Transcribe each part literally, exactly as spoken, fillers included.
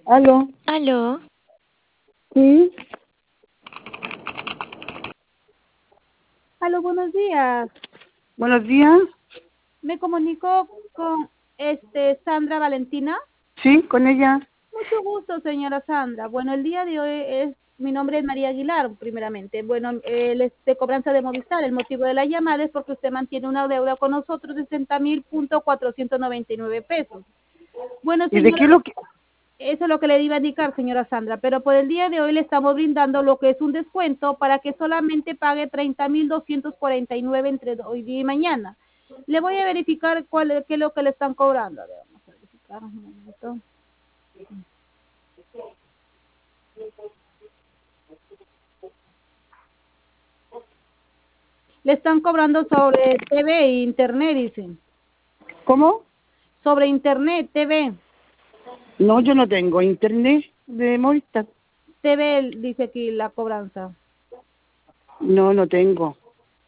¿Aló? Aló, Sí. Aló, buenos días. Buenos días. Me comunico con este Sandra Valentina. Sí, con ella. Mucho gusto, señora Sandra. Bueno, el día de hoy es mi nombre es María Aguilar, primeramente. Bueno, él es de cobranza de Movistar. El motivo de la llamada es porque usted mantiene una deuda con nosotros de sesenta mil punto cuatrocientos noventa y nueve pesos. Bueno, ¿Y de señora, qué lo que...? eso es lo que le iba a indicar, señora Sandra, pero por el día de hoy le estamos brindando lo que es un descuento para que solamente pague treinta mil doscientos cuarenta y nueve entre hoy día y mañana. Le voy a verificar cuál es, qué es lo que le están cobrando. A ver, vamos a verificar un momento. Le están cobrando sobre T V e Internet, dicen. ¿Cómo? Sobre Internet, T V. No, yo no tengo internet de Movistar. T V dice aquí la cobranza. No, no tengo.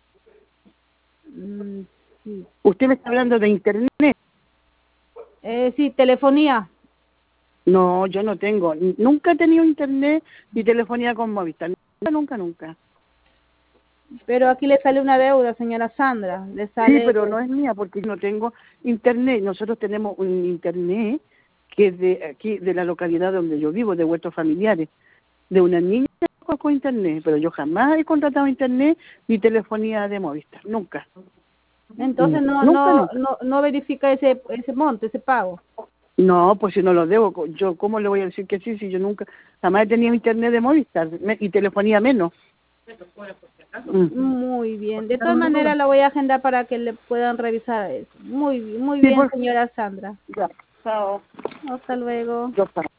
Mm, sí. ¿Usted me está hablando de internet? Eh, sí, telefonía. No, yo no tengo. N- Nunca he tenido internet ni telefonía con Movistar. Nunca, nunca, nunca. Pero aquí le sale una deuda, señora Sandra. Le Sí, sale... pero no es mía porque yo no tengo internet. Nosotros tenemos un internet que es de aquí, de la localidad donde yo vivo, de vuestros familiares, de una niña con internet, pero yo jamás he contratado internet ni telefonía de Movistar, nunca. Entonces no Nunca, no nunca. no no verifica ese ese monto, ese pago. No, pues si no lo debo, co- yo cómo le voy a decir que sí si yo nunca, jamás he tenido internet de Movistar me- y telefonía menos. Mm. Muy bien. De todas maneras la voy a agendar para que le puedan revisar eso. Muy bien, muy Sí, bien, por señora Sandra. ya, chao. Hasta luego. Yo,